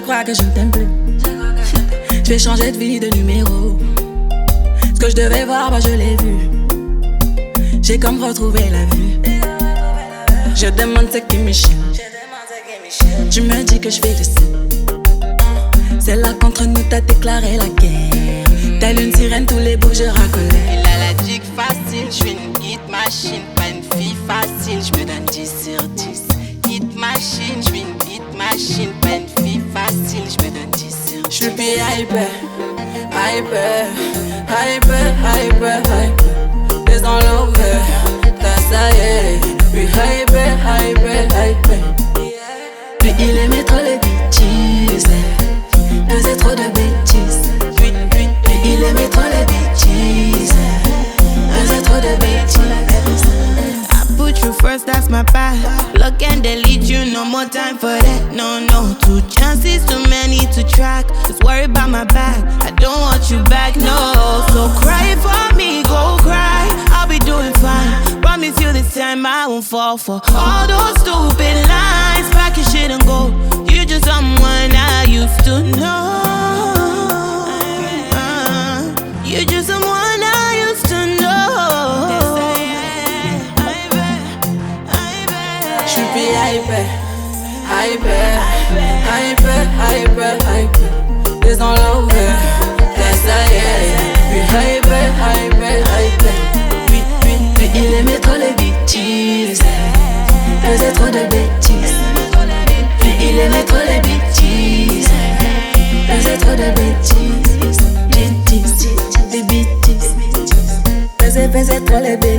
crois que je ne t'aime plus. Je vais changer de vie, de numéro. Ce que je devais voir, bah je l'ai vu. J'ai comme retrouvé la vue. Je demande ce qui me chie. Tu me dis que je fais de ça. C'est là qu'entre nous t'as déclaré la guerre. Telle une sirène, tous les bouts je racolais. Il a la dick facile, je suis une hit machine. Pas une fille facile, je me donne 10 sur 10. Hit machine, je suis une hit machine. Pas une fille facile, je me donne 10 sur 10. Je suis hyper, hyper, hyper, hyper, hyper. Des dans l'over, t'as ça y est. Puis hyper, hyper, hyper. Puis il aimait trop les bitches, faisait trop de bêtises. Puis il aimait trop les bitches, faisait trop de bêtises. I put you first, that's my path. Look and delete you, no more time for that. No, no, 2 chances, too many to track. Just worry about my back, I don't want you back, no. So cry for me, go cry, I'll be doing fine. Promise you this time I won't fall for all those stupid lines. Pack your shit and go, you're just someone I used to know. You're just someone I used to know. J'suis hyper, hyper, hyper, hyper, hyper. Des dans l'over, t'as ça y est. Puis hyper, hyper, hyper. Puis il aimait trop les bitches, faisait trop de bêtises. Puis il aimait trop les bitches, faisait trop de bêtises. Bêtises, des bêtises. Faisait trop les bêtises.